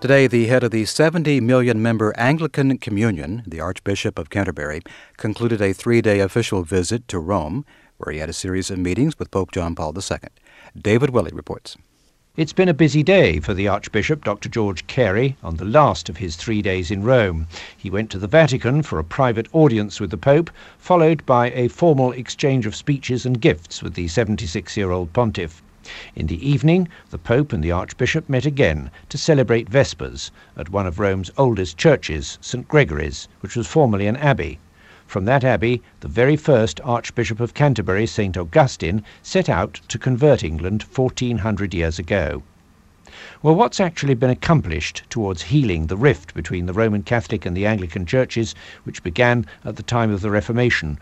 Today, the head of the 70 million member Anglican Communion, the Archbishop of Canterbury, concluded a 3-day official visit to Rome, where he had a series of meetings with Pope John Paul II. David Willey reports. It's been a busy day for the Archbishop, Dr. George Carey, on the last of his 3 days in Rome. He went to the Vatican for a private audience with the Pope, followed by a formal exchange of speeches and gifts with the 76-year-old pontiff. In the evening, the Pope and the Archbishop met again to celebrate Vespers at one of Rome's oldest churches, St. Gregory's, which was formerly an abbey. From that abbey, the very first Archbishop of Canterbury, St. Augustine, set out to convert England 1400 years ago. Well, what's actually been accomplished towards healing the rift between the Roman Catholic and the Anglican churches, which began at the time of the Reformation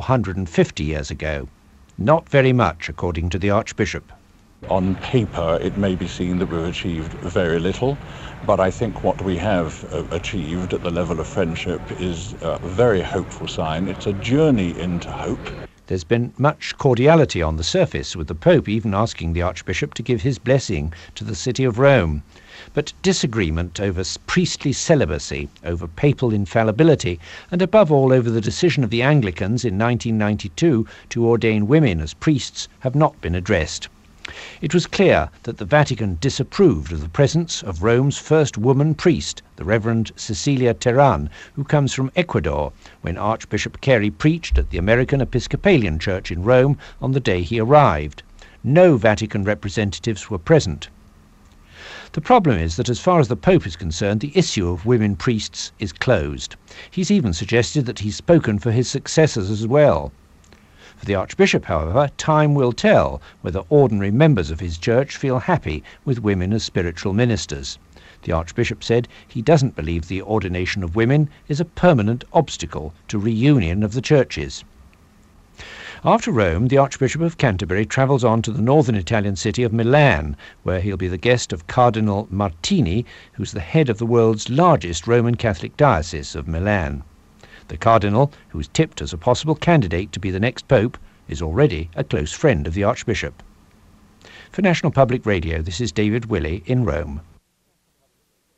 450 years ago? Not very much, according to the Archbishop. On paper, it may be seen that we've achieved very little, but I think what we have achieved at the level of friendship is a very hopeful sign. It's a journey into hope. There's been much cordiality on the surface, with the Pope even asking the Archbishop to give his blessing to the city of Rome. But disagreement over priestly celibacy, over papal infallibility, and above all over the decision of the Anglicans in 1992 to ordain women as priests have not been addressed. It was clear that the Vatican disapproved of the presence of Rome's first woman priest, the Reverend Cecilia Terán, who comes from Ecuador, when Archbishop Carey preached at the American Episcopalian Church in Rome on the day he arrived. No Vatican representatives were present. The problem is that as far as the Pope is concerned, the issue of women priests is closed. He's even suggested that he's spoken for his successors as well. For the Archbishop, however, time will tell whether ordinary members of his church feel happy with women as spiritual ministers. The Archbishop said he doesn't believe the ordination of women is a permanent obstacle to reunion of the churches. After Rome, the Archbishop of Canterbury travels on to the northern Italian city of Milan, where he'll be the guest of Cardinal Martini, who's the head of the world's largest Roman Catholic diocese of Milan. The Cardinal, who is tipped as a possible candidate to be the next Pope, is already a close friend of the Archbishop. For National Public Radio, this is David Willey in Rome.